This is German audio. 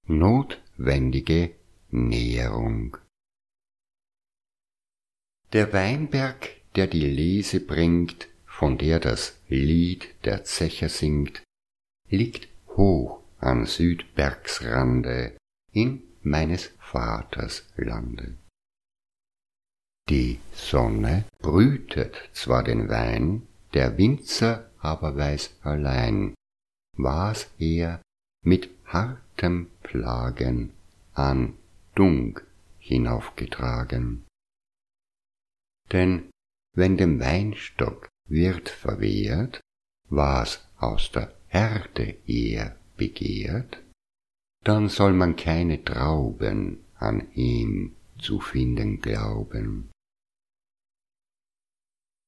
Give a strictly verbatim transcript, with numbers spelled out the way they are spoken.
notwendige Näherung. Der Weinberg, der die Lese bringt, von der das Lied der Zecher singt, liegt hoch an Südbergsrande in meines Vaters Lande. Die Sonne brütet zwar den Wein, der Winzer aber weiß allein, was er mit hartem Plagen an Dung hinaufgetragen. Denn wenn dem Weinstock wird verwehrt, was aus der Erde er begehrt, dann soll man keine Trauben an ihm zu finden glauben.